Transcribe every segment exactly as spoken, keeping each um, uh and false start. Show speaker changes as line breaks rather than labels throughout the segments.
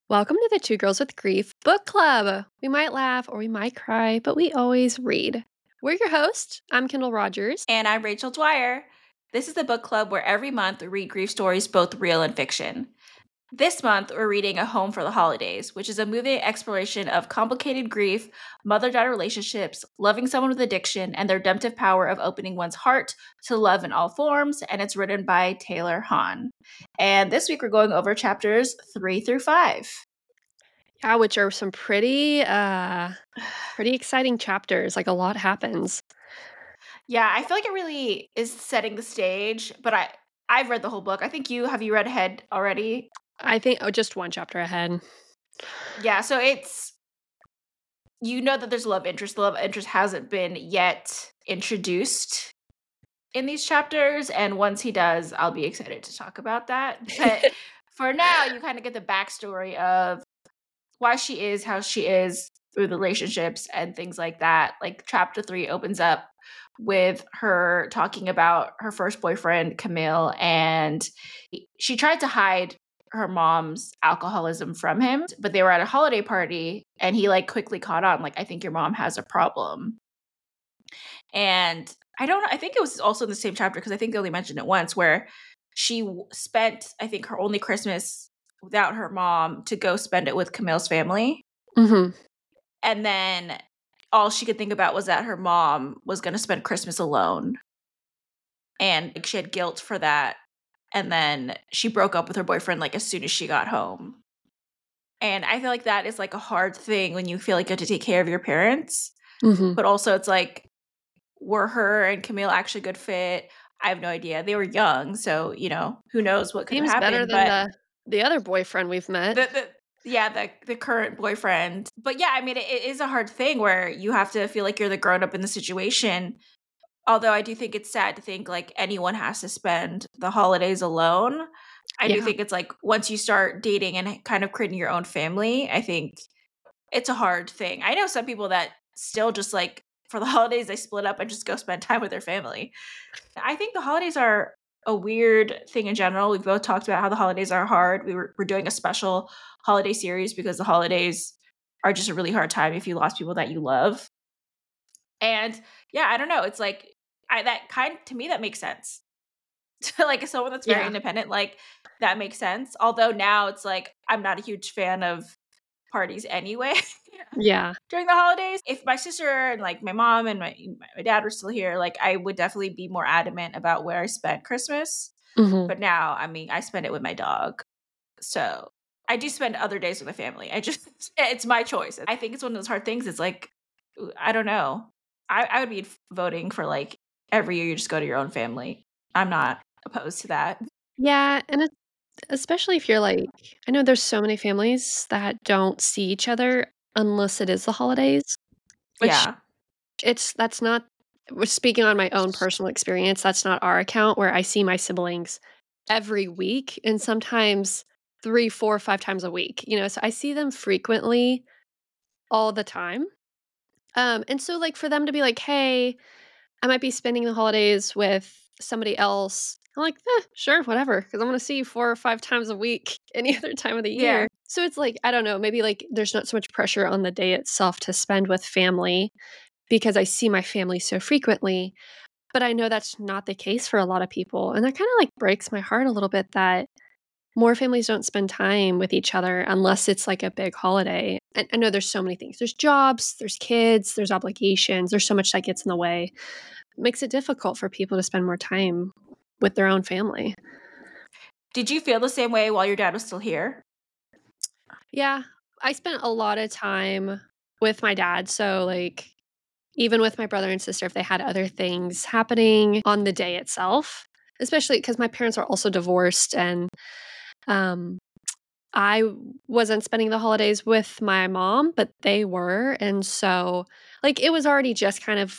Welcome to the Two Girls with Grief Book Club. We might laugh or we might cry, but we always read. We're your hosts. I'm Kendall Rogers.
And I'm Rachel Dwyer. This is the book club where every month we read grief stories, both real and fiction. This month, we're reading A Home for the Holidays, which is a moving exploration of complicated grief, mother-daughter relationships, loving someone with addiction, and the redemptive power of opening one's heart to love in all forms, and it's written by Taylor Hahn. And this week, we're going over chapters three through five.
Yeah, which are some pretty, uh, pretty exciting chapters. Like, a lot happens.
Yeah, I feel like it really is setting the stage, but I, I've read the whole book. I think you, have you read ahead already?
I think, oh, just one chapter ahead.
Yeah, so it's, you know that there's love interest. The love interest hasn't been yet introduced in these chapters, and once he does, I'll be excited to talk about that. But for now, you kind of get the backstory of why she is how she is through the relationships and things like that. Like chapter three opens up with her talking about her first boyfriend, Camille, and she tried to hide her mom's alcoholism from him, but they were at a holiday party and he like quickly caught on, like, I think your mom has a problem. And I don't know, I think it was also in the same chapter because I think they only mentioned it once, where she spent, I think, her only Christmas without her mom to go spend it with Camille's family.
Mm-hmm.
And then all she could think about was that her mom was going to spend Christmas alone. And like, she had guilt for that. And then she broke up with her boyfriend like as soon as she got home. And I feel like that is like a hard thing when you feel like you have to take care of your parents.
Mm-hmm.
But also it's like, were her and Camille actually a good fit? I have no idea. They were young, so, you know, who knows what could
Seems
happen.
better than the, the other boyfriend we've met.
The, the, yeah, the, the current boyfriend. But yeah, I mean, it, it is a hard thing where you have to feel like you're the grown-up in the situation. Although I do think it's sad to think like anyone has to spend the holidays alone. I
Yeah.
do think it's like once you start dating and kind of creating your own family, I think it's a hard thing. I know some people that still just like for the holidays, they split up and just go spend time with their family. I think the holidays are a weird thing in general. We've both talked about how the holidays are hard. We were, we're doing a special holiday series because the holidays are just a really hard time if you lost people that you love. And yeah, I don't know. It's like, I that kind, to me, that makes sense. Like someone that's very
Yeah.
independent, like that makes sense. Although now it's like, I'm not a huge fan of parties anyway.
Yeah.
During the holidays, if my sister and like my mom and my my dad were still here, like I would definitely be more adamant about where I spent Christmas.
Mm-hmm.
But now, I mean, I spend it with my dog. So I do spend other days with my family. I just, it's my choice. I think it's one of those hard things. It's like, I don't know. I, I would be voting for like every year you just go to your own family. I'm not opposed to that.
Yeah, and it's, especially if you're like, I know there's so many families that don't see each other unless it is the holidays. Which
Yeah.
it's, that's not, we're speaking on my own personal experience, that's not our account where I see my siblings every week and sometimes three, four, five times a week. You know, so I see them frequently all the time. Um, and so like for them to be like, hey, I might be spending the holidays with somebody else. I'm like, eh, sure, whatever, because I'm going to see you four or five times a week any other time of the year.
Yeah.
So it's like, I don't know, maybe like there's not so much pressure on the day itself to spend with family because I see my family so frequently. But I know that's not the case for a lot of people. And that kind of like breaks my heart a little bit that more families don't spend time with each other unless it's like a big holiday. And I know there's so many things. There's jobs, there's kids, there's obligations, there's so much that gets in the way. It makes it difficult for people to spend more time with their own family.
Did you feel the same way while your dad was still here?
Yeah, I spent a lot of time with my dad. So like even with my brother and sister, if they had other things happening on the day itself, especially because my parents are also divorced and um, I wasn't spending the holidays with my mom, but they were. And so like it was already just kind of,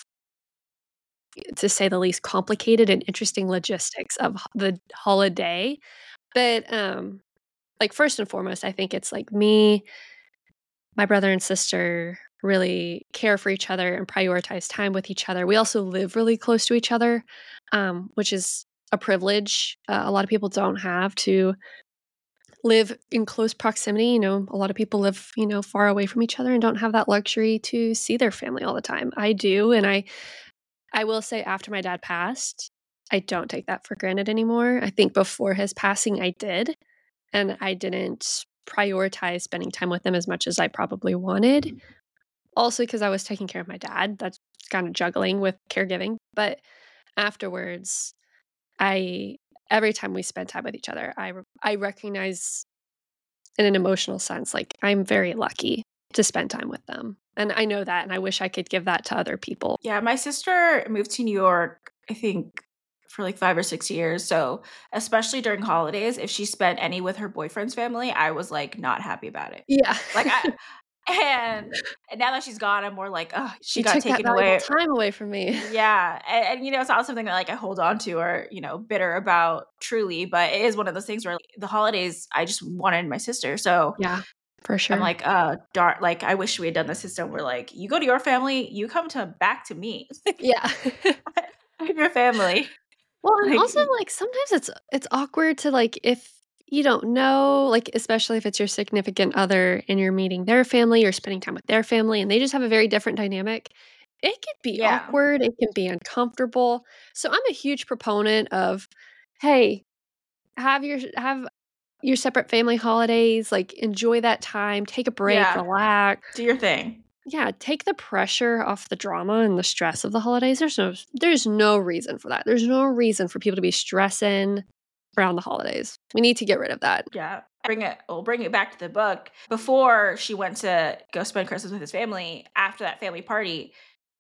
to say the least, complicated and interesting logistics of the holiday. But um, like first and foremost, I think it's like me, my brother and sister really care for each other and prioritize time with each other. We also live really close to each other, um, which is a privilege uh, a lot of people don't have, to live in close proximity. You know, a lot of people live, you know, far away from each other and don't have that luxury to see their family all the time. I do, and I I will say after my dad passed, I don't take that for granted anymore. I think before his passing I did, and I didn't prioritize spending time with them as much as I probably wanted. Also because I was taking care of my dad. That's kind of juggling with caregiving. But afterwards, I every time we spend time with each other, I I recognize in an emotional sense, like I'm very lucky to spend time with them. And I know that, and I wish I could give that to other people.
Yeah, my sister moved to New York, I think, for like five or six years. So, especially during holidays, if she spent any with her boyfriend's family, I was like not happy about it.
Yeah.
Like I and and now that she's gone, I'm more like, oh, she
You
got
took that
taken
valuable
away.
time away from me.
Yeah. And, and you know, it's not something that like I hold on to or, you know, bitter about truly, but it is one of those things where like, the holidays I just wanted my sister. So
Yeah, for
I'm
sure.
like, uh, dark. Like, I wish we had done the system where, like, you go to your family, you come to back to me,
Yeah.
your family.
Well, and
Like,
also, like, sometimes it's it's awkward to, like, if you don't know, like, especially if it's your significant other and you're meeting their family or spending time with their family and they just have a very different dynamic, it can be
yeah,
awkward, it can be uncomfortable. So I'm a huge proponent of, "Hey, have your have your separate family holidays, like, enjoy that time, take a break,
yeah,
relax."
do your thing.
Yeah, take the pressure off the drama and the stress of the holidays. There's no there's no reason for that. There's no reason for people to be stressing around the holidays. We need to get rid of that.
Yeah, bring it. We'll bring it back to the book. Before she went to go spend Christmas with his family, after that family party,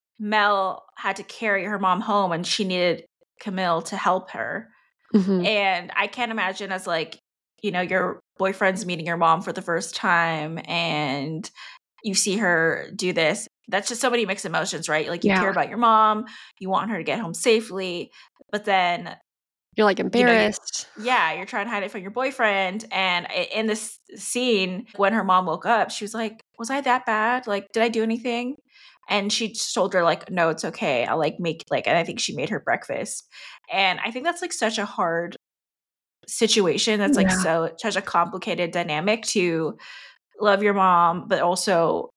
Mel had to carry her mom home, and she needed Camille to help her.
Mhm.
And I can't imagine as like, you know, your boyfriend's meeting your mom for the first time and you see her do this. That's just so many mixed emotions, right? Like you care
Yeah.
about your mom, you want her to get home safely, but then,
You're, like,
you know, you
embarrassed.
yeah, you're trying to hide it from your boyfriend. And i- in this scene, when her mom woke up, she was like, "Was I that bad? Like, did I do anything?" And she just told her, like, "No, it's okay. I'll like make like," and I think she made her breakfast. And I think that's like such a hard situation. That's like
Yeah.
so such a complicated dynamic to love your mom, but also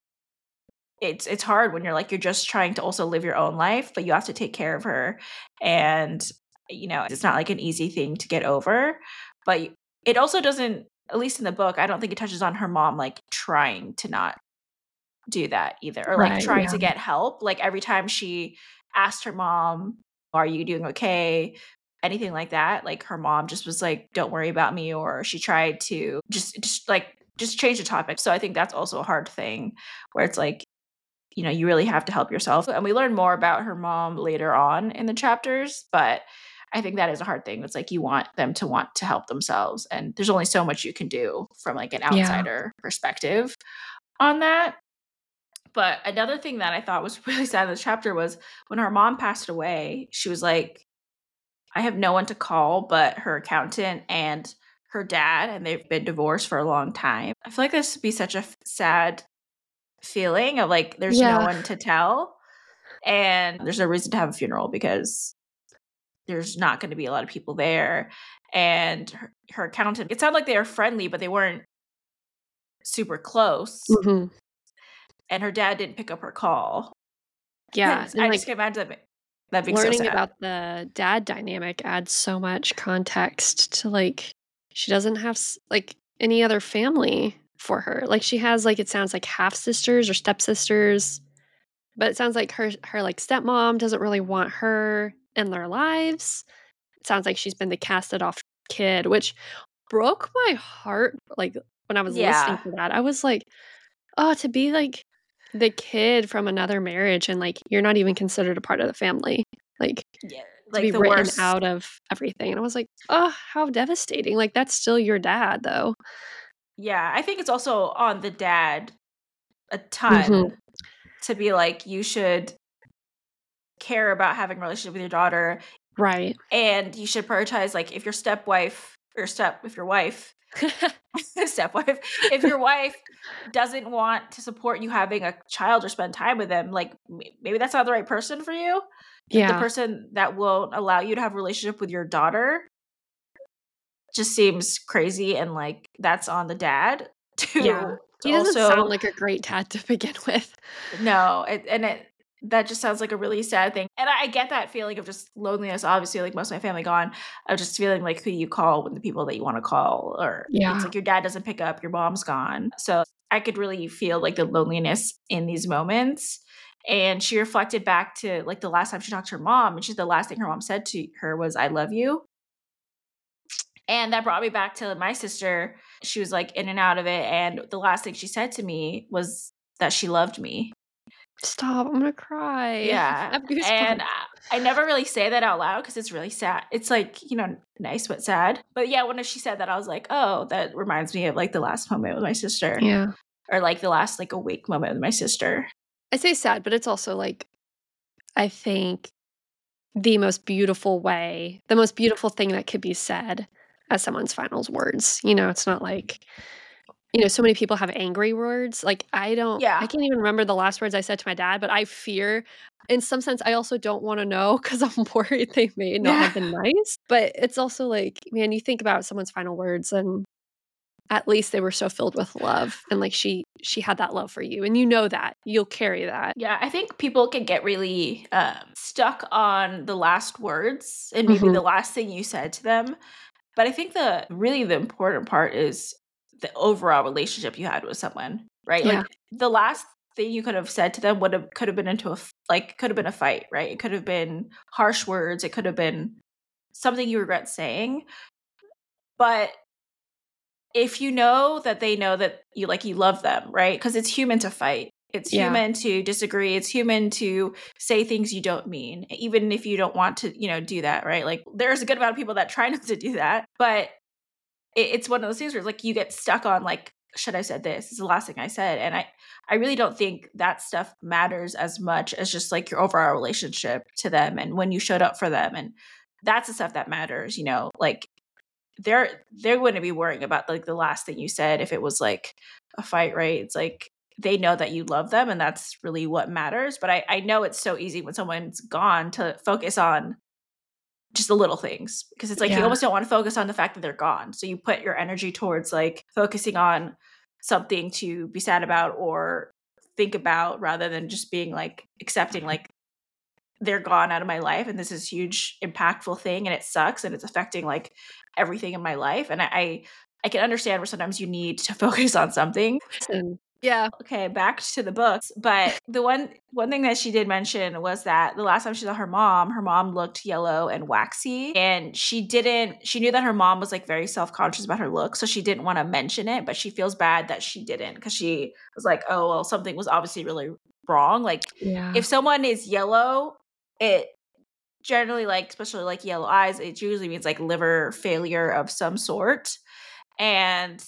it's it's hard when you're like you're just trying to also live your own life, but you have to take care of her. And you know, it's not like an easy thing to get over. But it also doesn't, at least in the book, I don't think it touches on her mom like trying to not do that either, or like
Right,
trying
yeah.
to get help. Like every time she asked her mom, "Are you doing okay?" Anything like that, like her mom just was like, "Don't worry about me," or she tried to just just like just change the topic. So I think that's also a hard thing where it's like, you know, you really have to help yourself. And we learn more about her mom later on in the chapters, but I think that is a hard thing. It's like you want them to want to help themselves, and there's only so much you can do from like an
Yeah.
outsider perspective on that. But another thing that I thought was really sad in this chapter was when her mom passed away, she was like, "I have no one to call but her accountant and her dad, and they've been divorced for a long time." I feel like this would be such a f- sad feeling of like there's no
Yeah.
one to tell, and there's no reason to have a funeral because there's not going to be a lot of people there. And her, her accountant, it sounded like they were friendly, but they weren't super close.
Mhm.
And her dad didn't pick up her call.
Yeah,
And
and,
I just
like,
can't imagine that, that being so
learning
sad.
about the dad dynamic adds so much context to, like, she doesn't have, s like, any other family for her. Like, she has, like, it sounds like half-sisters or stepsisters, but it sounds like her her, like, stepmom doesn't really want her in their lives. It sounds like she's been the casted off kid, which broke my heart, like, when I was listening
Yeah.
to that. I was like, "Oh, to be, like, the kid from another marriage and, like, you're not even considered a part of the family." Like,
Yeah.
to
Like
be
the
written
worst.
out of everything, and I was like, "Oh, how devastating." Like, that's still your dad, though.
Yeah. I think it's also on the dad a
Mhm.
ton to be like, you should care about having a relationship with your daughter,
Right.
and you should prioritize like if your stepwife or step if your wife stepwife if your wife doesn't want to support you having a child or spend time with them, like m- maybe that's not the right person for you. Like the
Yeah.
person that will allow you to have a relationship with your daughter just seems crazy, and like that's on the dad to,
Yeah.
to
He doesn't
also
sound like a great dad to begin with.
no, it, and it that just sounds like a really sad thing. And I, I get that feeling of just loneliness. Obviously, like most of my family gone, of just feeling like who you call when the people that you want to call, or
Yeah.
it's like your dad doesn't pick up, your mom's gone. So I could really feel like the loneliness in these moments. And she reflected back to like the last time she talked to her mom, and she's the last thing her mom said to her was, "I love you." And that brought me back to my sister. She was like in and out of it. And the last thing she said to me was that she loved me.
Stop, I'm gonna cry.
Yeah.
I have goosebumps.
And I, I never really say that out loud because it's really sad. It's like, you know, nice but sad. But yeah, when she said that, I was like, oh, that reminds me of like the last moment with my sister.
Yeah.
Or like the last like awake moment with my sister.
I say sad, but it's also like, I think the most beautiful way, the most beautiful thing that could be said as someone's final words. You know, it's not like, you know, so many people have angry words. Like I don't,
Yeah.
I can't even remember the last words I said to my dad, but I fear, in some sense, I also don't want to know because I'm worried they may not have been nice. But it's also like, man, you think about someone's final words and at least they were so filled with love, and like she she had that love for you, and you know that you'll carry that.
Yeah, I think people can get really um, stuck on the last words and maybe
Mhm.
the last thing you said to them. But I think the really the important part is the overall relationship you had with someone, right?
Yeah.
Like the last thing you could have said to them would have could have been into a f- like could have been a fight, right? It could have been harsh words. It could have been something you regret saying. But if you know that they know that you like you love them, right? Because it's human to fight. It's
Yeah.
human to disagree. It's human to say things you don't mean, even if you don't want to, you know, do that, right? Like there's a good amount of people that try not to do that, but it, it's one of those things where it's like you get stuck on like, should I said this? This is the last thing I said, and I, I really don't think that stuff matters as much as just like your overall relationship to them and when you showed up for them, and that's the stuff that matters, you know, like. They're they wouldn't be worrying about like the last thing you said if it was like a fight, right? It's like they know that you love them, and that's really what matters. But I, I know it's so easy when someone's gone to focus on just the little things, because it's like you
Yeah.
almost don't want to focus on the fact that they're gone. So you put your energy towards like focusing on something to be sad about or think about, rather than just being like accepting like they're gone out of my life and this is huge impactful thing and it sucks and it's affecting like everything in my life. And I I, I can understand where sometimes you need to focus on something.
Listen, yeah.
Okay, back to the books. But the one one thing that she did mention was that the last time she saw her mom, her mom looked yellow and waxy. And she didn't, she knew that her mom was like very self-conscious about her look. So she didn't want to mention it, but she feels bad that she didn't, because she was like, oh, well, something was obviously really wrong. Like
Yeah.
if someone is yellow, it generally, like, especially like yellow eyes, it usually means like liver failure of some sort. And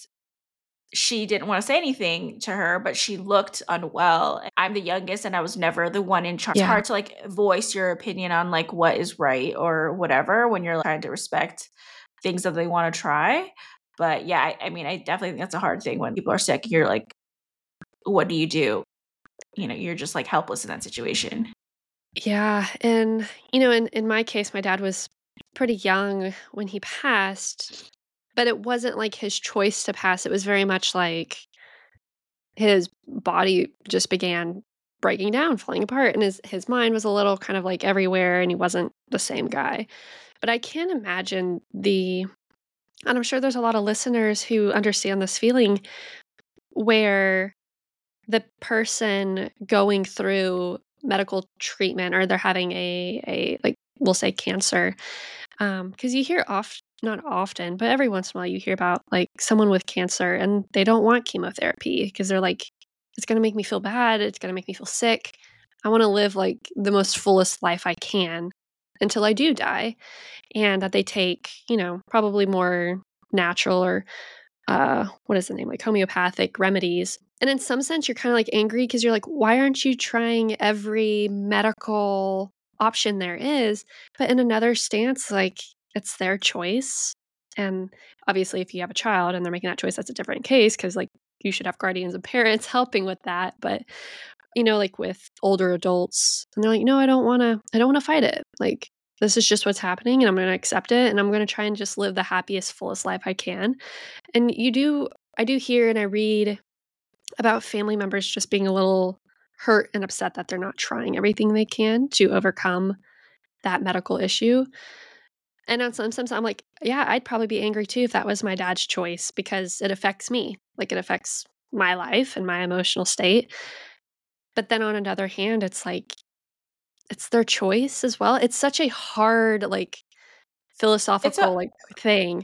she didn't want to say anything to her, but she looked unwell. I'm the youngest and I was never the one in charge.
Yeah.
It's hard to like voice your opinion on like what is right or whatever when you're trying to respect things that they want to try. But yeah, I, I mean, I definitely think that's a hard thing when people are sick. You're like, what do you do? You know, you're just like helpless in that situation.
Yeah. And, you know, in, in my case, my dad was pretty young when he passed, but it wasn't like his choice to pass. It was very much like his body just began breaking down, falling apart, and his, his mind was a little kind of like everywhere, and he wasn't the same guy. But I can't imagine the, and I'm sure there's a lot of listeners who understand this feeling where the person going through medical treatment, or they're having a, a like, we'll say cancer, um, because you hear oft, not often, but every once in a while you hear about like someone with cancer and they don't want chemotherapy because they're like, it's going to make me feel bad. It's going to make me feel sick. I want to live like the most fullest life I can until I do die. And that they take, you know, probably more natural or uh, what is the name? Like homeopathic remedies. And in some sense, you're kind of like angry because you're like, why aren't you trying every medical option there is? But in another stance, like it's their choice. And obviously, if you have a child and they're making that choice, that's a different case, because like you should have guardians and parents helping with that. But you know, like with older adults, and they're like, no, I don't want to, I don't want to fight it. Like this is just what's happening, and I'm going to accept it, and I'm going to try and just live the happiest, fullest life I can. And you do, I do hear and I read about family members just being a little hurt and upset that they're not trying everything they can to overcome that medical issue. And on sometimes I'm like, yeah, I'd probably be angry too if that was my dad's choice, because it affects me. Like, it affects my life and my emotional state. But then on another hand, it's like, it's their choice as well. It's such a hard, like,
It's
philosophical,
a
like, thing.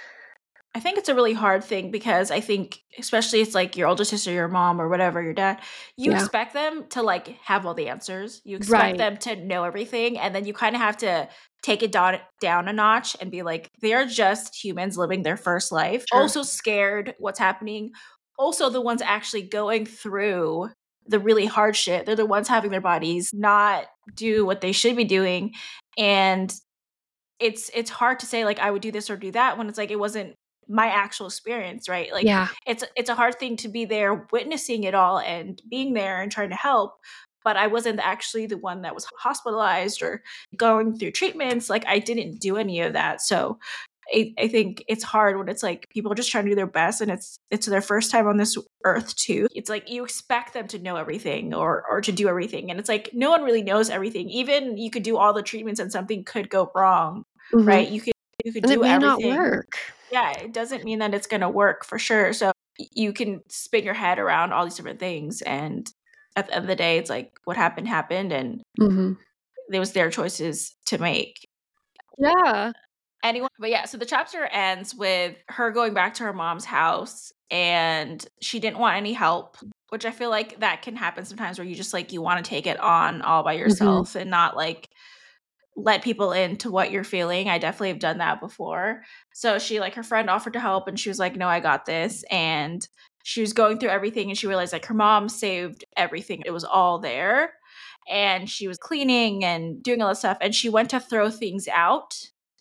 I think it's a really hard thing because I think, especially it's like your older sister, your mom, or whatever, your dad, you
Yeah.
expect them to like have all the answers. You expect
Right.
them to know everything, and then you kind of have to take it down, down a notch and be like, they are just humans living their first life,
Sure.
also scared what's happening, also the ones actually going through the really hard shit. They're the ones having their bodies not do what they should be doing, and it's it's hard to say like I would do this or do that when it's like it wasn't my actual experience, right? Like
Yeah.
it's it's a hard thing to be there witnessing it all and being there and trying to help, but I wasn't actually the one that was hospitalized or going through treatments. Like I didn't do any of that. So I, I think it's hard when it's like people are just trying to do their best and it's it's their first time on this earth too. It's like you expect them to know everything or or to do everything. And it's like no one really knows everything. Even you could do all the treatments and something could go wrong,
Mhm.
right? You could you could
And it
do
may not
everything.
work.
Yeah, it doesn't mean that it's going to work for sure. So y- you can spin your head around all these different things. And at the end of the day, it's like what happened happened. And
Mhm.
it was their choices to make.
Yeah.
Anyone, but yeah, so the chapter ends with her going back to her mom's house and she didn't want any help, which I feel like that can happen sometimes where you just like you want to take it on all by
Mhm.
yourself and not like let people into what you're feeling. I definitely have done that before. So she like her friend offered to help and she was like, no, I got this. And she was going through everything and she realized like her mom saved everything. It was all there. And she was cleaning and doing all this stuff. And she went to throw things out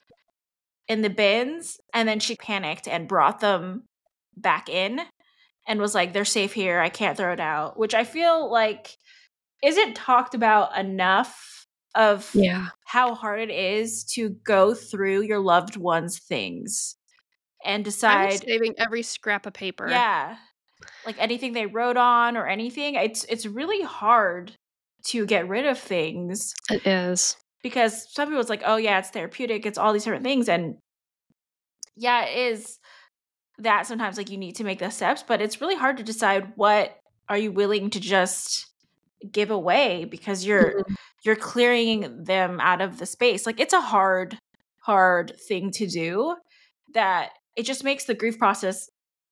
in the bins. And then she panicked and brought them back in and was like, they're safe here. I can't throw it out, which I feel like isn't talked about enough of
Yeah.
how hard it is to go through your loved one's things and
I'm
decide,
saving every scrap of paper.
yeah, like anything they wrote on or anything. It's it's really hard to get rid of things
It is.
because some people it's like, oh yeah, it's therapeutic, it's all these different things, and yeah, it is that sometimes like you need to make the steps, but it's really hard to decide what are you willing to just give away because you're
Mhm.
you're clearing them out of the space. Like it's a hard hard thing to do that it just makes the grief process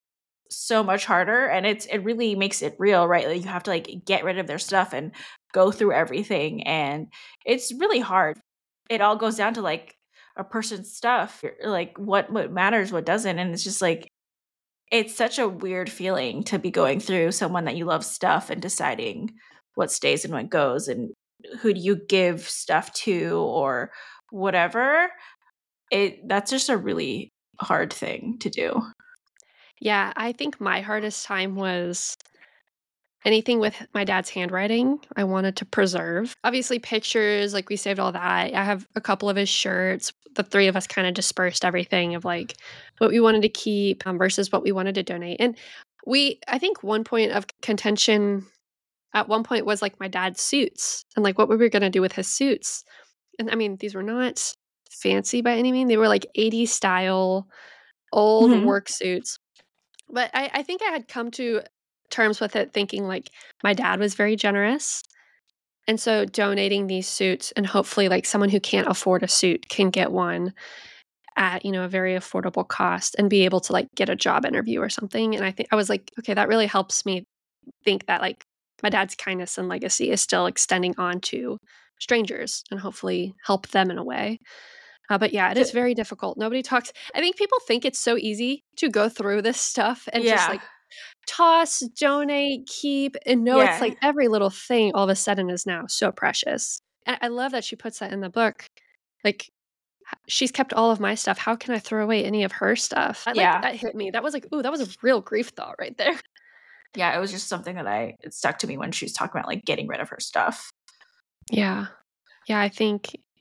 so much harder and it's it really makes it real, right? Like you have to like get rid of their stuff and go through everything and it's really hard. It all goes down to like a person's stuff, like what what matters, what doesn't, and it's just like it's such a weird feeling to be going through someone that you love stuff and deciding what stays and what goes and who do you give stuff to or whatever. It that's just a really hard thing to do.
Yeah, I think my hardest time was anything with my dad's handwriting, I wanted to preserve. Obviously, pictures, like we saved all that. I have a couple of his shirts. The three of us kind of dispersed everything of like what we wanted to keep um, versus what we wanted to donate. And we, I think one point of contention at one point was like my dad's suits and like what we were going to do with his suits. And I mean, these were not fancy by any means. They were like eighties style, old
Mhm.
work suits. But I, I think I had come to terms with it thinking like my dad was very generous. And so donating these suits and hopefully like someone who can't afford a suit can get one at, you know, a very affordable cost and be able to like get a job interview or something. And I think I was like, okay, that really helps me think that like my dad's kindness and legacy is still extending on to strangers and hopefully help them in a way. Uh, but yeah, it
So-
is very difficult. Nobody talks. I think people think it's so easy to go through this stuff and just
yeah.
like toss, donate, keep, and no, it's
Yeah.
like every little thing all of a sudden is now so precious. And I love that she puts that in the book. Like h- she's kept all of my stuff. How can I throw away any of her stuff? I,
Yeah.
like that hit me. That was like, ooh, that was a real grief thought right there.
Yeah, it was just something that I it stuck to me when she was talking about like getting rid of her stuff.
Yeah. Yeah, I think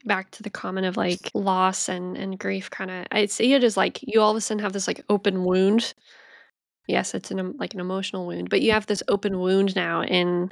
back to the comment of like loss and, and grief kind of, I see it as like you all of a sudden have this like open wound. Yes, it's an like an emotional wound, but you have this open wound now, and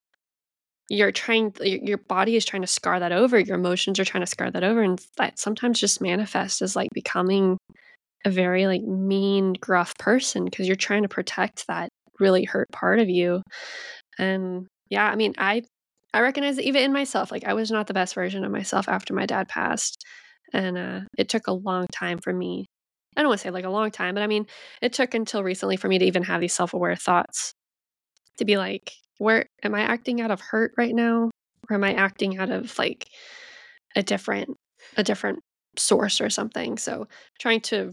you're trying your, your body is trying to scar that over, your emotions are trying to scar that over, and that sometimes just manifests as like becoming a very like mean, gruff person because you're trying to protect that really hurt part of you. And yeah, I mean, I I recognize that even in myself, like I was not the best version of myself after my dad passed. And uh, it took a long time for me. I don't want to say like a long time, but I mean, it took until recently for me to even have these self-aware thoughts to be like, where am I acting out of hurt right now? Or am I acting out of like a different a different source or something? So trying to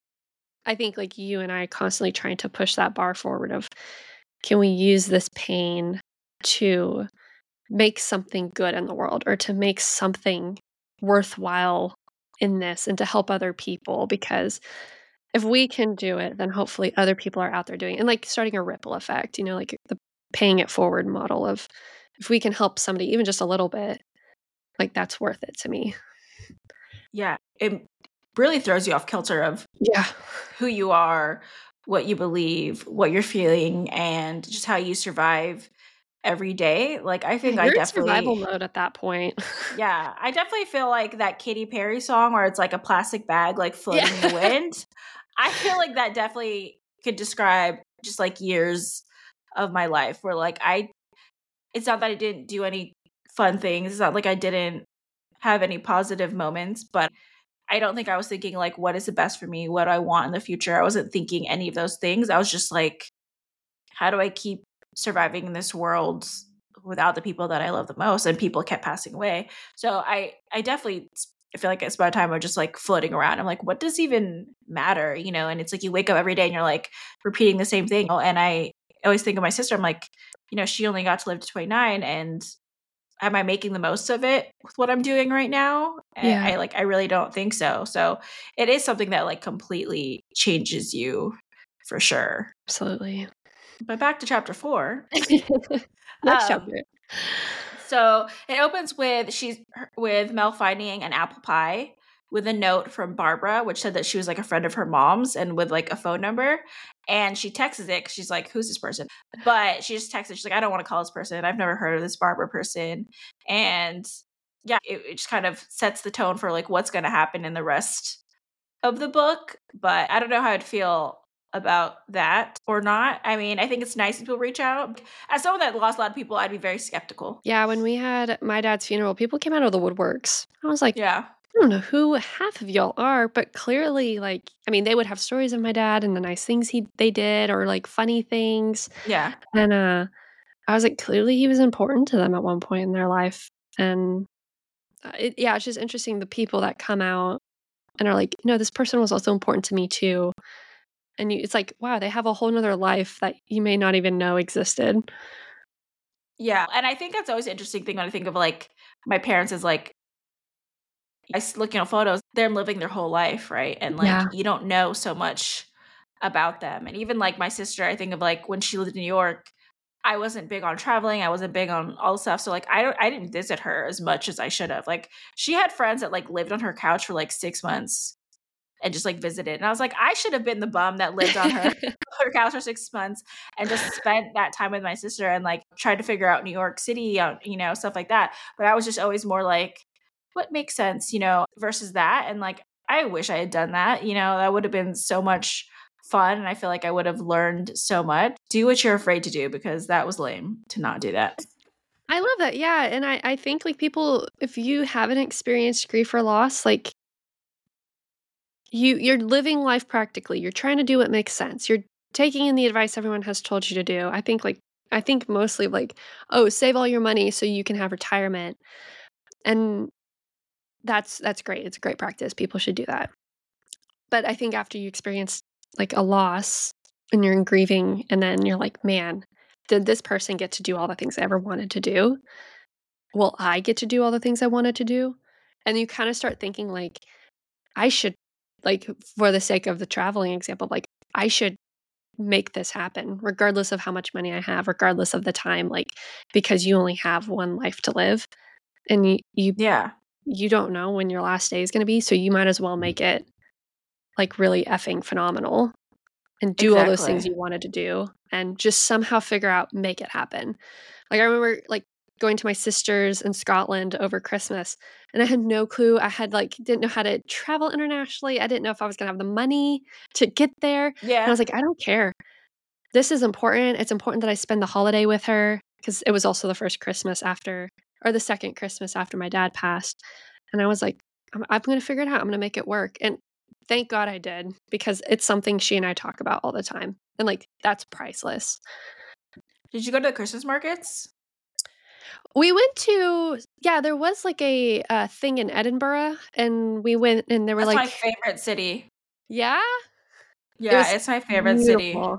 I think like you and I constantly trying to push that bar forward of can we use this pain to make something good in the world or to make something worthwhile in this and to help other people, because if we can do it, then hopefully other people are out there doing it, and like starting a ripple effect, you know, like the paying it forward model of if we can help somebody even just a little bit, like that's worth it to me.
Yeah, it really throws you off kilter of
Yeah.
who you are, what you believe, what you're feeling, and just how you survive every day. Like I think
Yeah,
I
you're in
definitely
survival mode at that point.
Yeah, I definitely feel like that Katy Perry song where it's like a plastic bag like floating in the
Yeah.
wind. I feel like that definitely could describe just like years of my life where like I it's not that I didn't do any fun things. It's not like I didn't have any positive moments, but I don't think I was thinking like what is the best for me, what do I want in the future. I wasn't thinking any of those things. I was just like, how do I keep surviving in this world without the people that I love the most? And people kept passing away. So I I definitely I feel like it's about time of just like floating around. I'm like, what does even matter? You know, and it's like you wake up every day and you're like repeating the same thing. And I always think of my sister, I'm like, you know, she only got to live to twenty-nine, and am I making the most of it with what I'm doing right now? I,
Yeah,
I like I really don't think so. So it is something that like completely changes you for sure.
absolutely.
But back to chapter four.
Next
Um,
chapter.
so it opens with she's with Mel finding an apple pie with a note from Barbara, which said that she was like a friend of her mom's and with like a phone number. And she texts it because she's like, who's this person? But she just texted, she's like, I don't want to call this person. I've never heard of this Barbara person. And yeah, it, it just kind of sets the tone for like what's going to happen in the rest of the book. But I don't know how I'd feel about that or not. I mean, I think it's nice when people reach out. As someone that lost a lot of people, I'd be very skeptical.
Yeah, when we had my dad's funeral, people came out of the woodworks. I was like,
Yeah.
I don't know who half of y'all are, but clearly, like, I mean, they would have stories of my dad and the nice things he they did, or like funny things.
Yeah.
And uh, I was like, clearly he was important to them at one point in their life. And uh, it, yeah, it's just interesting the people that come out and are like, no, this person was also important to me too. And you, it's like, wow, they have a whole nother life that you may not even know existed.
Yeah. And I think that's always an interesting thing when I think of like my parents is like, I s- looking at photos, they're living their whole life, right? And like
Yeah.
you don't know so much about them. And even like my sister, I think of like when she lived in New York, I wasn't big on traveling. I wasn't big on all the stuff. So like I don't I didn't visit her as much as I should have. Like she had friends that like lived on her couch for like six months and just like visited. And I was like, I should have been the bum that lived on her her couch for six months and just spent that time with my sister and like tried to figure out New York City, uh, you know, stuff like that. But I was just always more like, what makes sense, you know, versus that. And like, I wish I had done that. You know, that would have been so much fun. And I feel like I would have learned so much. Do what you're afraid to do, because that was lame to not do that.
I love that. Yeah. And I, I think like people, if you haven't experienced grief or loss, like you you're living life practically. You're trying to do what makes sense. You're taking in the advice everyone has told you to do. I think like I think mostly like, oh, save all your money so you can have retirement. And that's that's great. It's a great practice. People should do that. But I think after you experience like a loss and you're in grieving and then you're like, man, did this person get to do all the things I ever wanted to do? Will I get to do all the things I wanted to do? And you kind of start thinking like, I should, like, for the sake of the traveling example, like, I should make this happen regardless of how much money I have, regardless of the time, like, because you only have one life to live. And you, you
Yeah.
you don't know when your last day is going to be, so you might as well make it like really effing phenomenal and do all those things
Exactly.
you wanted to do and just somehow figure out, make it happen. Like I remember like going to my sister's in Scotland over Christmas and I had no clue. I had like didn't know how to travel internationally. I didn't know if I was going to have the money to get there. And I
Yeah.
was like, I don't care. This is important. It's important that I spend the holiday with her because it was also the first Christmas after, or the second Christmas after my dad passed. And I was like, I'm, I'm going to figure it out. I'm going to make it work. And thank God I did because it's something she and I talk about all the time. And like, that's priceless.
Did you go to the Christmas markets?
We went to, yeah, there was like a uh, thing in Edinburgh and we went and there were
That's my
like,
favorite city.
yeah, it
Yeah,
was
it's my favorite city.
beautiful.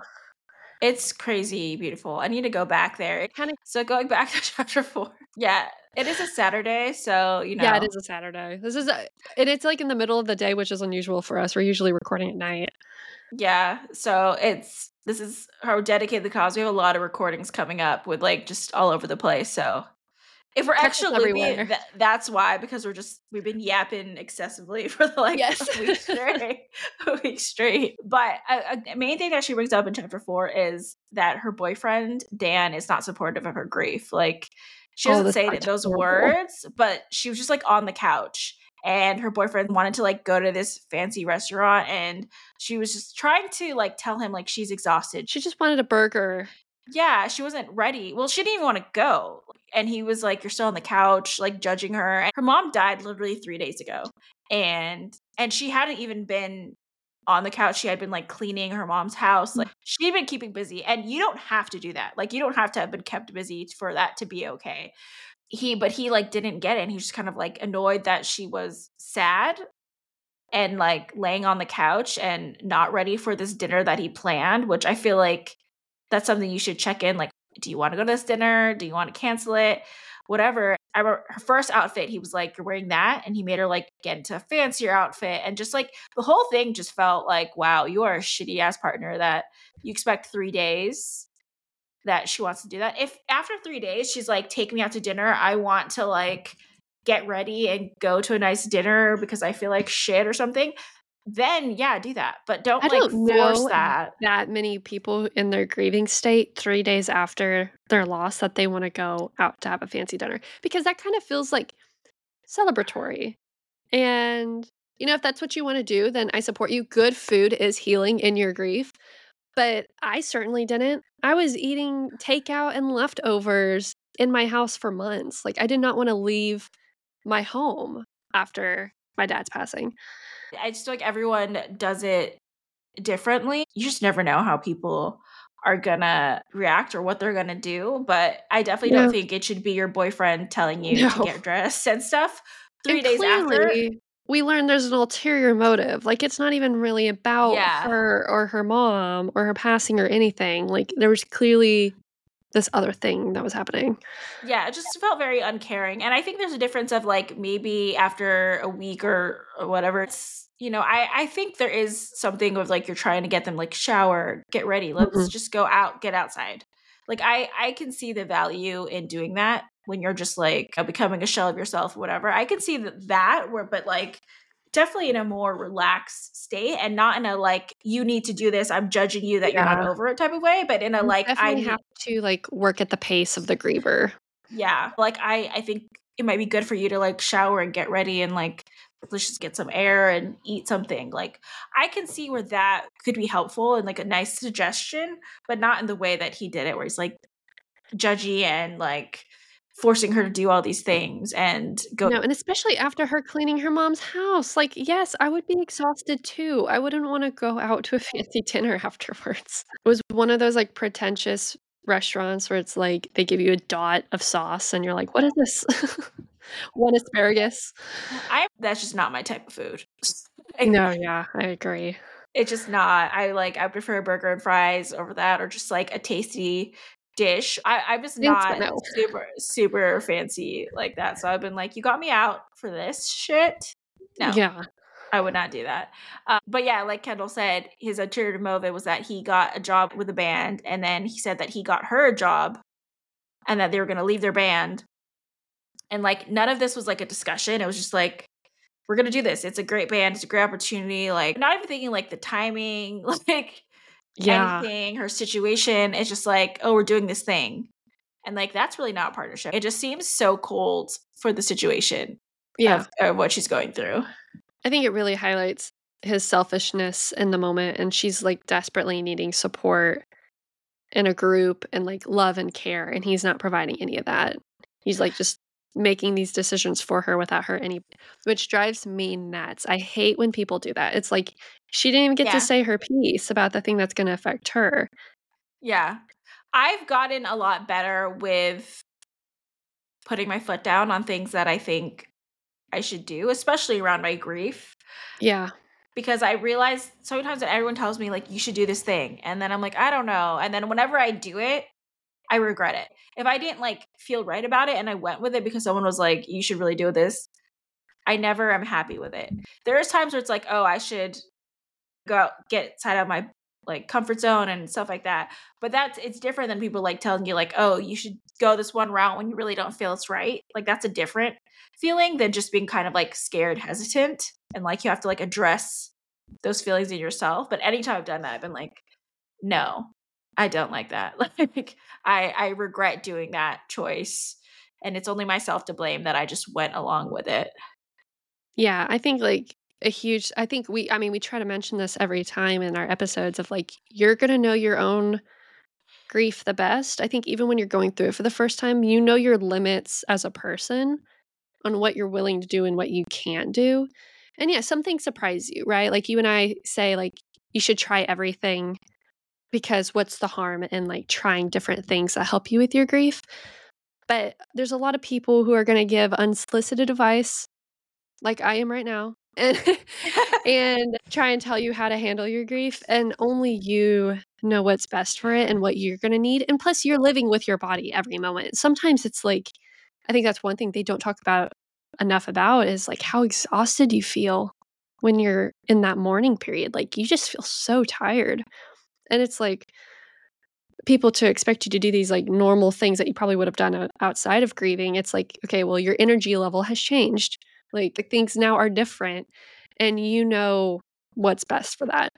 It's crazy beautiful. I need to go back there.
Kind of,
So going back to chapter four. Yeah, it is a Saturday, so you know.
yeah, it is a Saturday. This is, a, and it's like in the middle of the day, which is unusual for us. We're usually recording at night.
Yeah, so it's this is how dedicated the cause. We have a lot of recordings coming up with like just all over the place. So if we're
Catch us
extra loopy,
everywhere.
that, that's why, because we're just we've been yapping excessively for the, like
Yes.
a week straight, a week straight. But a, a main thing that she brings up in chapter four is that her boyfriend Dan is not supportive of her grief. Like she
Oh,
doesn't
this
say
part's
those
horrible.
words, but she was just like on the couch. And her boyfriend wanted to like go to this fancy restaurant, and she was just trying to like tell him like she's exhausted.
She just wanted a burger.
Yeah, she wasn't ready. Well, she didn't even want to go. And he was like, "You're still on the couch," like judging her. And her mom died literally three days ago. And and she hadn't even been on the couch. She had been like cleaning her mom's house. Like she'd been keeping busy. And you don't have to do that. Like you don't have to have been kept busy for that to be okay. He but he like didn't get it. And he was just kind of like annoyed that she was sad and like laying on the couch and not ready for this dinner that he planned, which I feel like that's something you should check in. Like, do you want to go to this dinner? Do you want to cancel it? Whatever. I remember her first outfit, he was like, "You're wearing that," and he made her like get into a fancier outfit, and just like the whole thing just felt like, wow, you are a shitty ass partner that you expect three days that she wants to do that. If after three days she's like, "Take me out to dinner, I want to like get ready and go to a nice dinner because I feel like shit or something," then yeah, do that. But don't
I
like
don't
force
know
that.
that many people in their grieving state three days after their loss that they want to go out to have a fancy dinner because that kind of feels like celebratory. And, you know, if that's what you want to do, then I support you. Good food is healing in your grief. But I certainly didn't. I was eating takeout and leftovers in my house for months. Like, I did not want to leave my home after my dad's passing.
I just feel like everyone does it differently. You just never know how people are gonna react or what they're gonna do. But I definitely
No.
don't think it should be your boyfriend telling you to
No.
get dressed and stuff three
And
days after.
clearly, we learned there's an ulterior motive. Like, it's not even really about
Yeah.
her or her mom or her passing or anything. Like, there was clearly this other thing that was happening.
Yeah, it just felt very uncaring. And I think there's a difference of like maybe after a week or, or whatever, it's, you know, I, I think there is something of like you're trying to get them like shower, get ready, let's
Mm-mm.
just go out, get outside. Like I, I can see the value in doing that when you're just like becoming a shell of yourself, whatever. I can see that, that where, but like definitely in a more relaxed state and not in a like, you need to do this, I'm judging you that
Yeah.
you're not over it type of way, but in a
You
like, I
definitely
need,
have to like work at the pace of the griever.
yeah, like I, I think it might be good for you to like shower and get ready and like let's just get some air and eat something. Like I can see where that could be helpful and like a nice suggestion, but not in the way that he did it, where he's like judgy and like forcing her to do all these things and go.
No, and especially after her cleaning her mom's house. Like, yes, I would be exhausted too. I wouldn't want to go out to a fancy dinner afterwards. It was one of those like pretentious restaurants where it's like they give you a dot of sauce and you're like, what is this? One asparagus.
I that's just not my type of food.
No, yeah, I agree.
It's just not. I like I prefer a burger and fries over that, or just like a tasty dish. I, I'm just
Thanks, but
not
no.
super super fancy like that. So I've been like, you got me out for this shit. No,
Yeah.
I would not do that. Uh, but yeah, like Kendall said, his ulterior motive was that he got a job with a band, and then he said that he got her a job, and that they were going to leave their band And like none of this was like a discussion. It was just like, we're gonna do this. It's a great band. It's a great opportunity. Like not even thinking like the timing, like
Yeah.
anything, her situation. It's just like, oh, we're doing this thing. And like that's really not partnership. It just seems so cold for the situation
Yeah.
of, of what she's going through.
I think it really highlights his selfishness in the moment, and she's like desperately needing support in a group and like love and care, and he's not providing any of that. He's like just making these decisions for her without her any, which drives me nuts. I hate when people do that. It's like she didn't even get
Yeah.
to say her piece about the thing that's going to affect her.
Yeah. I've gotten a lot better with putting my foot down on things that I think I should do, especially around my grief.
Yeah.
Because I realize sometimes that everyone tells me, like, you should do this thing. And then I'm like, I don't know. And then whenever I do it, I regret it. If I didn't, like, feel right about it and I went with it because someone was like, you should really do this, I never am happy with it. There's times where it's like, oh, I should go out, get outside of my, like, comfort zone and stuff like that. But that's, it's different than people, like, telling you, like, oh, you should go this one route when you really don't feel it's right. Like, that's a different feeling than just being kind of, like, scared, hesitant. And, like, you have to, like, address those feelings in yourself. But anytime I've done that, I've been like, no, I don't like that. Like, I, I regret doing that choice. And it's only myself to blame that I just went along with it.
Yeah, I think, like, a huge I think we I mean, we try to mention this every time in our episodes of, like, you're gonna know your own grief the best. I think even when you're going through it for the first time, you know your limits as a person on what you're willing to do and what you can't do. And yeah, some things surprise you, right? Like you and I say, like, you should try everything because what's the harm in like trying different things that help you with your grief? But there's a lot of people who are going to give unsolicited advice, like I am right now, and and try and tell you how to handle your grief, and only you know what's best for it and what you're going to need. And plus, you're living with your body every moment. Sometimes it's like, I think that's one thing they don't talk about enough about is like how exhausted you feel when you're in that mourning period. Like you just feel so tired. And it's like people to expect you to do these like normal things that you probably would have done o- outside of grieving. It's like, okay, well, your energy level has changed. Like the things now are different and you know what's best for that.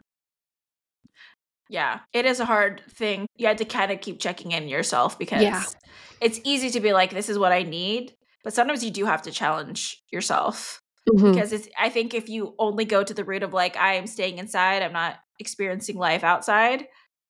Yeah, it is a hard thing. You had to kind of keep checking in yourself because
Yeah.
it's easy to be like, this is what I need. But sometimes you do have to challenge yourself
Mhm.
because it's, I think if you only go to the root of like, I am staying inside, I'm not experiencing life outside,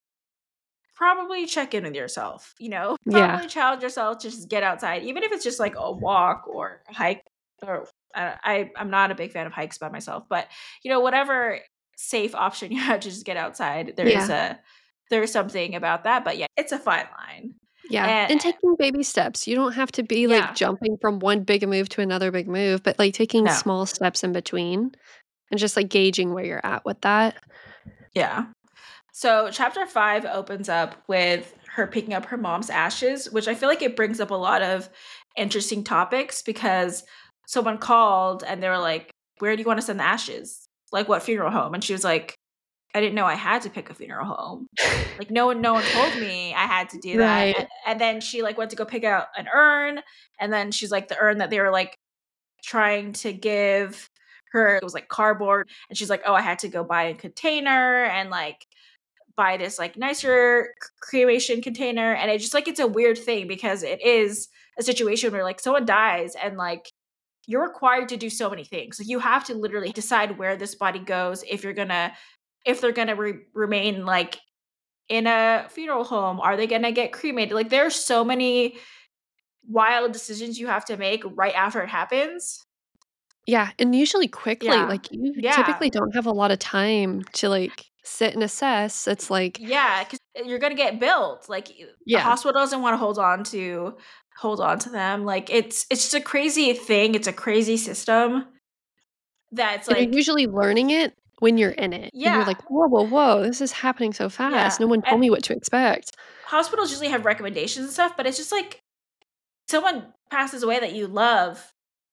probably check in with yourself, you know,
Yeah.
probably challenge yourself to just get outside, even if it's just like a walk or a hike or I, I, I'm not a big fan of hikes by myself, but you know, whatever safe option you have to just get outside. There is
Yeah.
a there's something about that, but yeah, it's a fine line.
Yeah.
And
And taking baby steps. You don't have to be
yeah,
like jumping from one big move to another big move, but like taking
no,
small steps in between and just like gauging where you're at with that.
yeah. So chapter five opens up with her picking up her mom's ashes, which I feel like it brings up a lot of interesting topics because someone called and they were like, where do you want to send the ashes? Like what funeral home? And she was like, I didn't know I had to pick a funeral home. Like no one, no one told me I had to do that.
Right.
And, and then she like went to go pick out an urn. And then she's like the urn that they were like trying to give her, it was like cardboard. And she's like, oh, I had to go buy a container and like buy this like nicer cremation container. And it's just like, it's a weird thing because it is a situation where like someone dies and like you're required to do so many things. Like you have to literally decide where this body goes if you're gonna if they're gonna re- remain like in a funeral home. Are they gonna get cremated? Like there are so many wild decisions you have to make right after it happens.
Yeah. And usually quickly,
Yeah.
like you
Yeah.
typically don't have a lot of time to like sit and assess. It's like,
Yeah, because you're gonna get billed. Like the
yeah.
hospital doesn't want to hold on to hold on to them. Like it's it's just a crazy thing. It's a crazy system. That's
And
like
you're usually learning it when you're in it. And you're
yeah,
like, whoa, whoa, whoa, this is happening so fast.
yeah.
No one told
And
me what to expect.
hospitals usually have recommendations and stuff, but it's just like someone passes away that you love,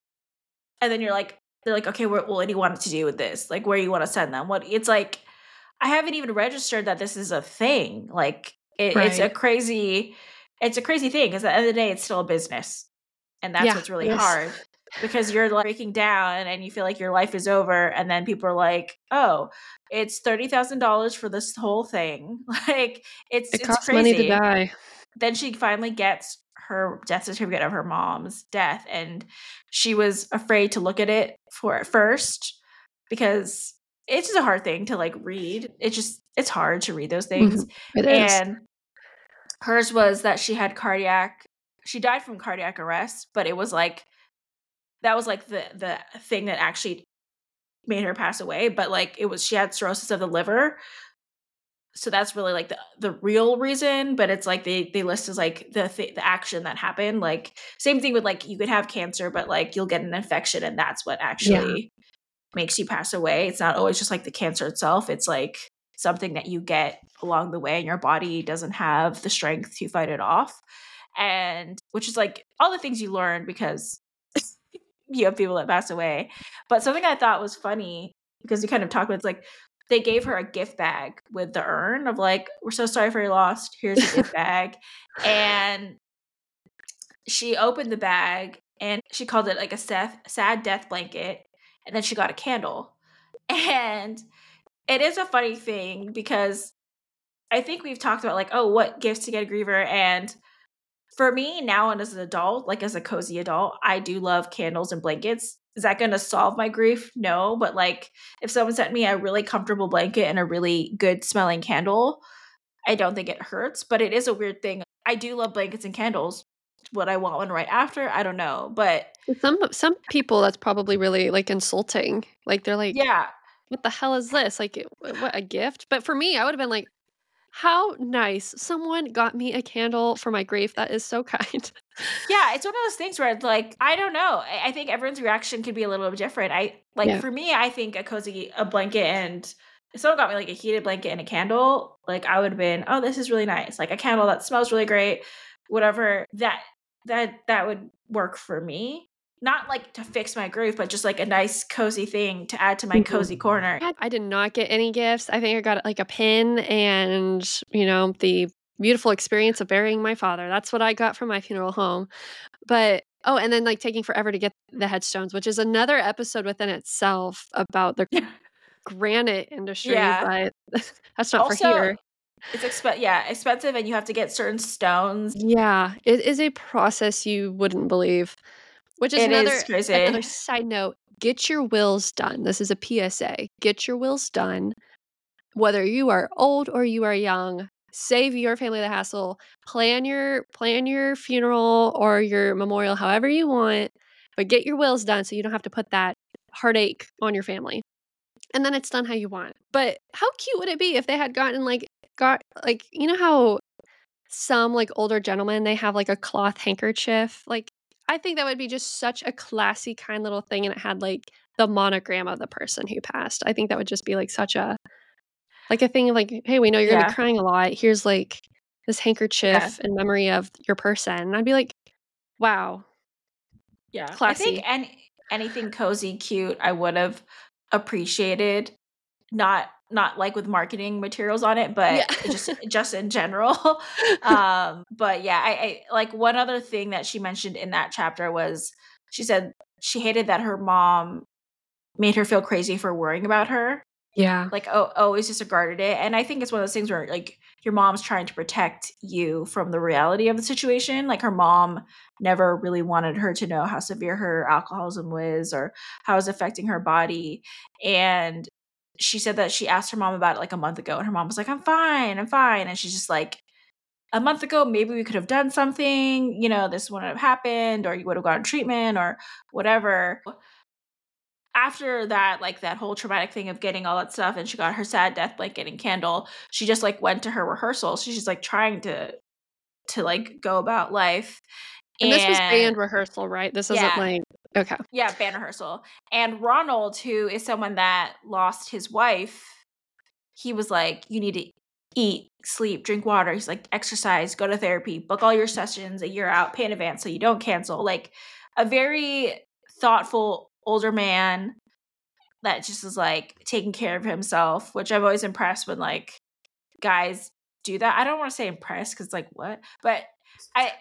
and then you're like, they're like, okay, what, what do you want to do with this? Like, where you want to send them? What? It's like, I haven't even registered that this is a thing. Like, it, it's a
Right.
crazy, it's a crazy thing because at the end of the day, it's still a business. And that's
Yeah,
what's really
yes.
hard, because you're like breaking down and you feel like your life is over. And then people are like, oh, it's thirty thousand dollars for this whole thing. Like, it's,
It
it's
costs money to
crazy.
die.
Then she finally gets her death certificate of her mom's death. And she was afraid to look at it for at first, because it's just a hard thing to like read. It's just, it's hard to read those things.
Mm-hmm. It is.
And hers was that she had cardiac, she died from cardiac arrest, but it was like, that was like the, the thing that actually made her pass away. But like, it was, she had cirrhosis of the liver. So that's really like the, the real reason, but it's like they, they list as like the th- the action that happened. Like same thing with like, you could have cancer, but like you'll get an infection and that's what actually yeah. makes you pass away. It's not always just like the cancer itself. It's like something that you get along the way and your body doesn't have the strength to fight it off. And which is like all the things you learn because you have people that pass away. But something I thought was funny, because we kind of talked about, it's like, they gave her a gift bag with the urn of like, we're so sorry for your loss. Here's a gift bag. And she opened the bag and she called it like a sad, sad death blanket. And then she got a candle. And it is a funny thing because I think we've talked about like, oh, what gifts to get a griever. And for me now, and as an adult, like as a cozy adult, I do love candles and blankets. Is that going to solve my grief? No. But like if someone sent me a really comfortable blanket and a really good smelling candle, I don't think it hurts. But it is a weird thing. I do love blankets and candles. Would I want one right after? I don't know. But
some some people, that's probably really like insulting. Like they're like,
yeah,
what the hell is this? Like, what, a gift? But for me, I would have been like, how nice. Someone got me a candle for my grief. That is so kind.
Yeah, it's one of those things where it's like, I don't know. I, I think everyone's reaction could be a little bit different. I like yeah. for me, I think a cozy, a blanket, and if someone got me like a heated blanket and a candle, like I would have been, oh, this is really nice. Like a candle that smells really great, whatever. That that that would work for me. Not like to fix my grief, but just like a nice cozy thing to add to my mm-hmm. cozy corner.
I did not get any gifts. I think I got like a pin and, you know, the beautiful experience of burying my father. That's what I got from my funeral home. But, oh, and then like taking forever to get the headstones, which is another episode within itself about the granite industry. Yeah. But that's not also, for here.
It's exp- yeah, expensive, and you have to get certain stones.
Yeah, it is a process you wouldn't believe. Which is
it
another,
is crazy.
another side note. Get your wills done. This is a P S A. Get your wills done. Whether you are old or you are young, save your family the hassle. Plan your plan your funeral or your memorial however you want, but get your wills done so you don't have to put that heartache on your family. And then it's done how you want. But how cute would it be if they had gotten like got like you know how some like older gentlemen, they have like a cloth handkerchief, like I think that would be just such a classy, kind little thing, and it had like the monogram of the person who passed. I think that would just be like such a like a thing of like, hey, we know you're yeah. gonna be crying a lot. Here's like this handkerchief yeah. in memory of your person. And I'd be like, wow,
yeah,
classy.
I think any anything cozy, cute, I would have appreciated. Not not like with marketing materials on it, but yeah. just just in general. um, but yeah, I, I like one other thing that she mentioned in that chapter was she said she hated that her mom made her feel crazy for worrying about her.
Yeah,
like oh, always disregarded it. And I think it's one of those things where like your mom's trying to protect you from the reality of the situation. Like her mom never really wanted her to know how severe her alcoholism was or how it was affecting her body. And she said that she asked her mom about it like a month ago, and her mom was like, I'm fine, I'm fine. And she's just like, a month ago, maybe we could have done something, you know, this wouldn't have happened, or you would have gotten treatment or whatever. After that, like that whole traumatic thing of getting all that stuff, and she got her sad death blanket and candle, she just like went to her rehearsal. She's just like trying to, to like go about life.
And, and this was band rehearsal, right? This isn't yeah. like, okay.
Yeah, band rehearsal. And Ronald, who is someone that lost his wife, he was like, you need to eat, sleep, drink water. He's like, exercise, go to therapy, book all your sessions a year out, pay in advance so you don't cancel. Like a very thoughtful older man that just is like taking care of himself, which I'm always impressed when like guys do that. I don't want to say impressed because like what? But I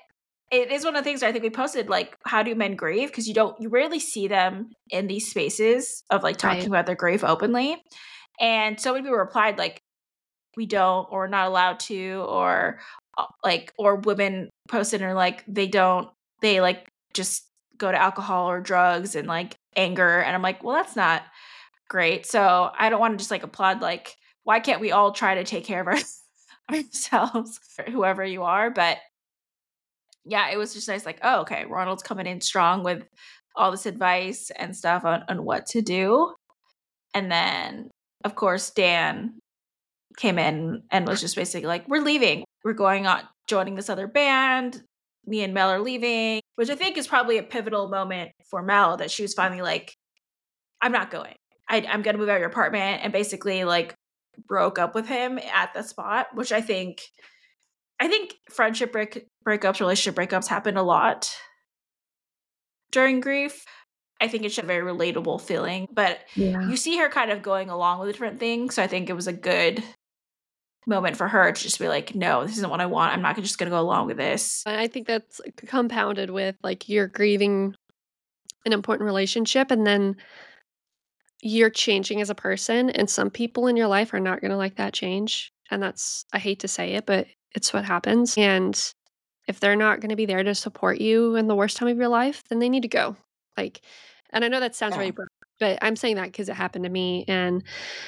it is one of the things I think we posted, like, how do men grieve? Because you don't, you rarely see them in these spaces of like talking
Right.
about their grief openly. And so many people replied like, we don't, or not allowed to, or uh, like, or women posted and are like, they don't, they like just go to alcohol or drugs and like anger. And I'm like, well, that's not great. So I don't want to just like applaud, like, why can't we all try to take care of our, ourselves, whoever you are? But yeah, it was just nice, like, oh, okay, Ronald's coming in strong with all this advice and stuff on, on what to do. And then, of course, Dan came in and was just basically like, we're leaving. We're going on, joining this other band. Me and Mel are leaving, which I think is probably a pivotal moment for Mel, that she was finally like, I'm not going. I, I'm going to move out of your apartment, and basically like broke up with him at the spot, which I think I think friendship break breakups, relationship breakups happen a lot during grief. I think it's a very relatable feeling, but
Yeah.
you see her kind of going along with different things. So I think it was a good moment for her to just be like, no, this isn't what I want. I'm not just going to go along with this.
And I think that's compounded with like you're grieving an important relationship, and then you're changing as a person, and some people in your life are not going to like that change. And that's, I hate to say it, but it's what happens. And if they're not going to be there to support you in the worst time of your life, then they need to go. Like, and I know that sounds
Yeah.
really broad, but I'm saying that because it happened to me. And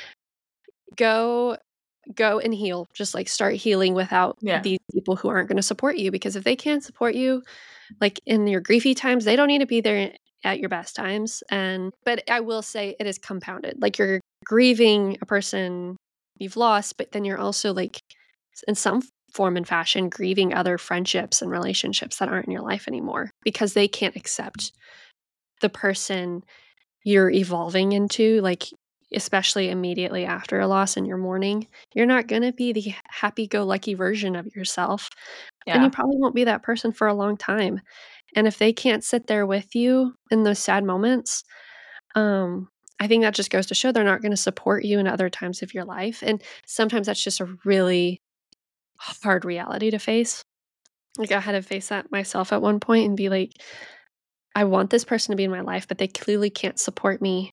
go go and heal. Just like start healing without
Yeah.
these people who aren't going to support you, because if they can't support you like in your griefy times, they don't need to be there at your best times. And but I will say it is compounded. Like you're grieving a person you've lost, but then you're also like in some form and fashion grieving other friendships and relationships that aren't in your life anymore, because they can't accept the person you're evolving into. Like especially immediately after a loss and you're mourning, you're not going to be the happy-go-lucky version of yourself.
Yeah.
And you probably won't be that person for a long time. And if they can't sit there with you in those sad moments, um, I think that just goes to show they're not going to support you in other times of your life. And sometimes that's just a really hard reality to face. Like I had to face that myself at one point and be like, I want this person to be in my life, but they clearly can't support me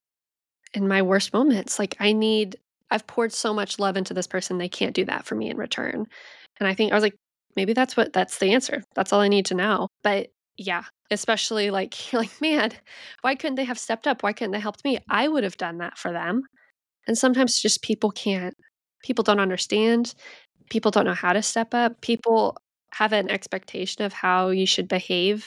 in my worst moments. Like I need, I've poured so much love into this person, they can't do that for me in return. And I think I was like, maybe that's what, that's the answer. That's all I need to know. But yeah, especially like, you're like, man, why couldn't they have stepped up? Why couldn't they helped me? I would have done that for them. And sometimes just people can't, people don't understand. People don't know how to step up. People have an expectation of how you should behave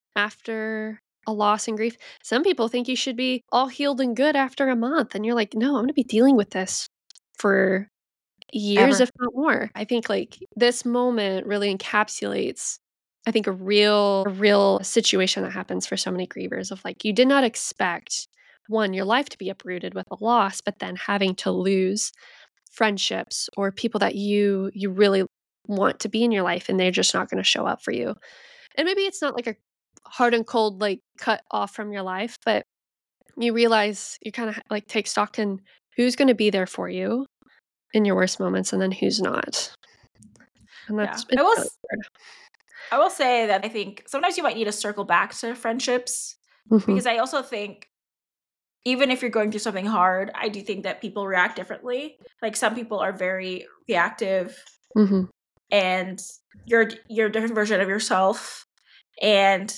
after a loss and grief. Some people think you should be all healed and good after a month. And you're like, no, I'm going to be dealing with this for years,
Ever.
if not more. I think like this moment really encapsulates, I think, a real, a real situation that happens for so many grievers of like, you did not expect one, your life to be uprooted with a loss, but then having to lose friendships or people that you, you really want to be in your life, and they're just not going to show up for you. And maybe it's not like a hard and cold, like cut off from your life, but you realize you kind of like take stock in who's going to be there for you in your worst moments and then who's not. And that's,
Yeah. I will,
really
s- I will say that I think sometimes you might need to circle back to friendships,
mm-hmm.
because I also think even if you're going through something hard, I do think that people react differently. Like some people are very reactive,
Mm-hmm.
and you're you're a different version of yourself. And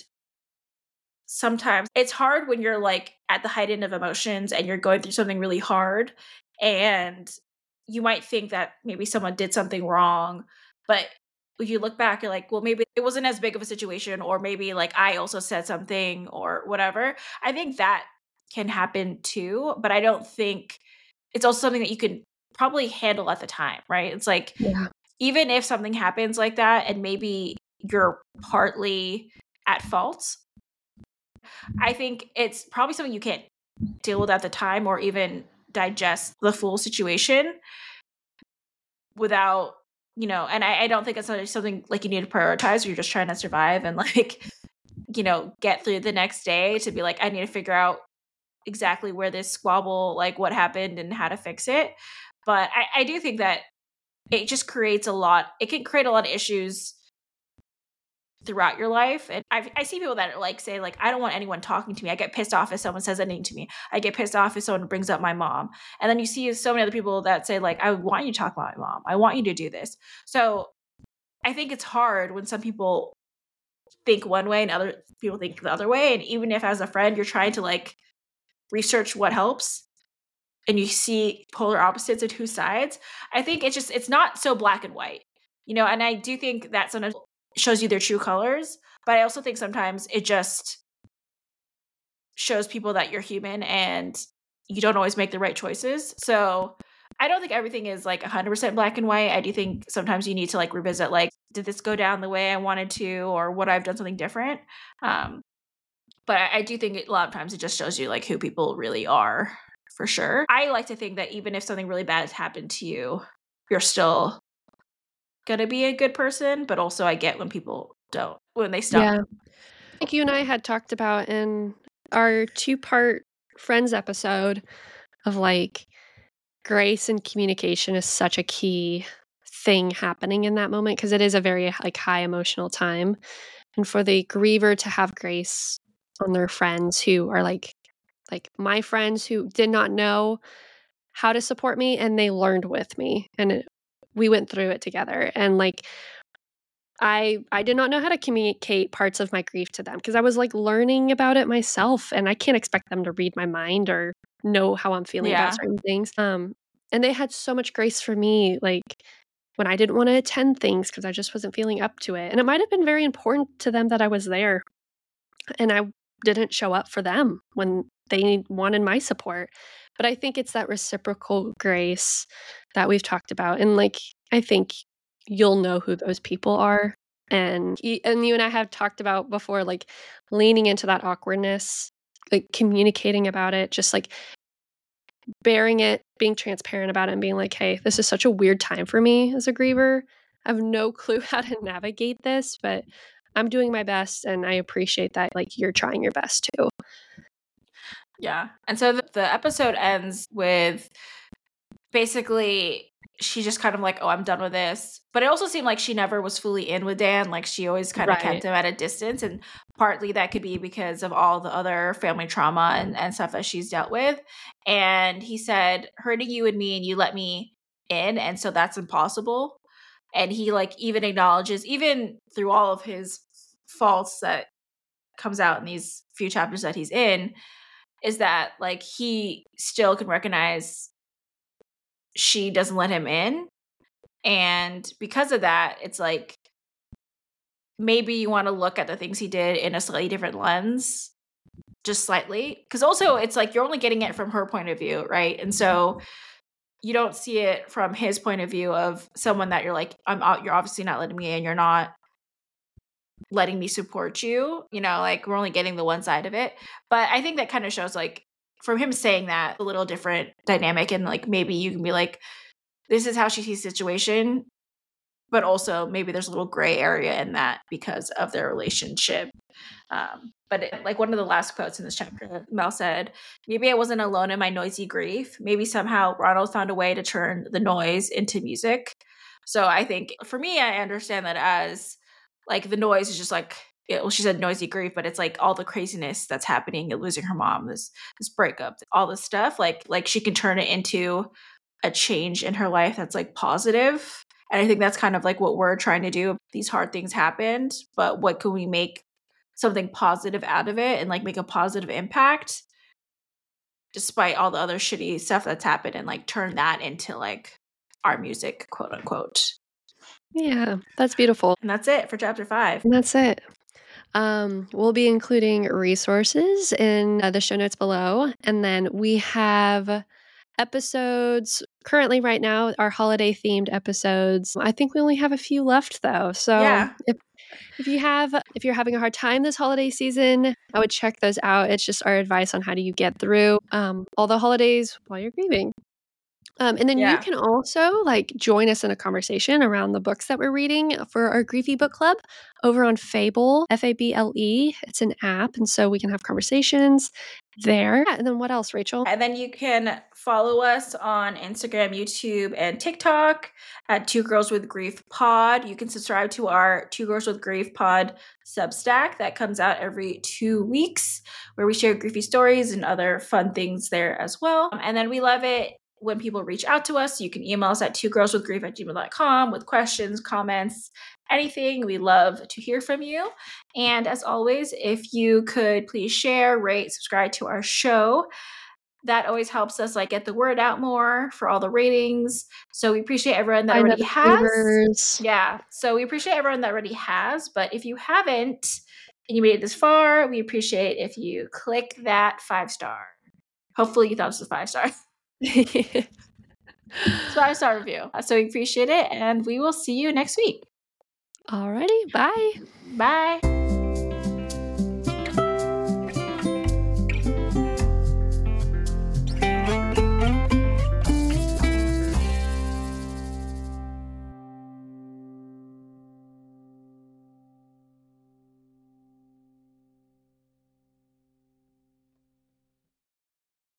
sometimes it's hard when you're like at the height end of emotions and you're going through something really hard, and you might think that maybe someone did something wrong, but if you look back, you're like, well, maybe it wasn't as big of a situation, or maybe like I also said something or whatever. I think that can happen too, but I don't think it's also something that you can probably handle at the time, right? It's like,
Yeah.
even if something happens like that and maybe you're partly at fault, I think it's probably something you can't deal with at the time or even digest the full situation without, you know, and I, I don't think it's something like you need to prioritize, or you're just trying to survive and like, you know, get through the next day to be like, I need to figure out exactly where this squabble, like what happened and how to fix it. But I, I do think that it just creates a lot, it can create a lot of issues throughout your life. And I've, I see people that are like, say like, I don't want anyone talking to me. I get pissed off if someone says anything to me. I get pissed off if someone brings up my mom. And then you see so many other people that say like, I want you to talk about my mom. I want you to do this. So I think it's hard when some people think one way and other people think the other way. And even if as a friend, you're trying to like research what helps and you see polar opposites of two sides, I think it's just, it's not so black and white, you know? And I do think that sometimes shows you their true colors, but I also think sometimes it just shows people that you're human and you don't always make the right choices. So I don't think everything is like one hundred percent black and white. I do think sometimes you need to like revisit, like, did this go down the way I wanted to, or would I have done something different? Um, but I, I do think it, a lot of times it just shows you like who people really are, for sure. I like to think that even if something really bad has happened to you, you're still gonna be a good person. But also I get when people don't, when they stop.
Yeah. I think you and I had talked about in our two-part Friends episode of like grace and communication is such a key thing happening in that moment because it is a very like high emotional time. And for the griever to have grace on their friends who are like like my friends who did not know how to support me and they learned with me and it, we went through it together. And like I I did not know how to communicate parts of my grief to them because I was like learning about it myself and I can't expect them to read my mind or know how I'm feeling
Yeah.
about certain things. Um and they had so much grace for me like when I didn't want to attend things because I just wasn't feeling up to it. And it might have been very important to them that I was there and I didn't show up for them when they wanted my support. But I think it's that reciprocal grace that we've talked about. And like I think you'll know who those people are. And and you and I have talked about before, like leaning into that awkwardness, like communicating about it, just like bearing it, being transparent about it and being like, hey, this is such a weird time for me as a griever. I have no clue how to navigate this, but I'm doing my best and I appreciate that like you're trying your best too.
Yeah. And so the, the episode ends with basically she just kind of like, oh, I'm done with this. But it also seemed like she never was fully in with Dan. Like she always kind of
Right.
kept him at a distance. And partly that could be because of all the other family trauma and, and stuff that she's dealt with. And he said, hurting you and me and you let me in. And so that's impossible. And he like even acknowledges, even through all of his faults that comes out in these few chapters that he's in, is that like he still can recognize she doesn't let him in. And because of that, it's like maybe you want to look at the things he did in a slightly different lens, just slightly. Because also it's like you're only getting it from her point of view, right? And so you don't see it from his point of view of someone that you're like, I'm out, you're obviously not letting me in, you're not letting me support you. You know, like we're only getting the one side of it. But I think that kind of shows like from him saying that a little different dynamic and like maybe you can be like, this is how she sees the situation, but also maybe there's a little gray area in that because of their relationship. Um, but it, like one of the last quotes in this chapter, Mel said, maybe I wasn't alone in my noisy grief. Maybe somehow Ronald found a way to turn the noise into music. So I think for me, I understand that as like the noise is just like, well, she said noisy grief, but it's like all the craziness that's happening, losing her mom, this this breakup, all this stuff. Like like she can turn it into a change in her life that's like positive. And I think that's kind of like what we're trying to do. These hard things happened, but what can we make something positive out of it and like make a positive impact despite all the other shitty stuff that's happened and like turn that into like our music, quote unquote.
Yeah, that's beautiful.
And that's it for chapter five.
And that's it. Um, we'll be including resources in uh, the show notes below. And then we have episodes currently right now, our holiday themed episodes. I think we only have a few left though. So
Yeah.
if if you have if you're having a hard time this holiday season, I would check those out. It's just our advice on how do you get through um, all the holidays while you're grieving. Um, and then you
Yeah.
can also like join us in a conversation around the books that we're reading for our Griefy Book Club over on Fable, F A B L E. It's an app, and so we can have conversations there. Yeah, and then what else, Rachel?
And then you can follow us on Instagram, YouTube, and TikTok at Two Girls with Grief Pod. You can subscribe to our Two Girls with Grief Pod Substack that comes out every two weeks, where we share griefy stories and other fun things there as well. And then we love it when people reach out to us. You can email us at two girls with grief at gmail dot com with questions, comments, anything. We love to hear from you. And as always, if you could please share, rate, subscribe to our show. That always helps us like get the word out more for all the ratings. So we appreciate everyone that
Find
already
other
has.
readers.
Yeah. So we appreciate everyone that already has. But if you haven't and you made it this far, we appreciate if you click that five star. Hopefully you thought it was a five star. It's five star review. So we appreciate it, and we will see you next week.
Alrighty, bye.
Bye.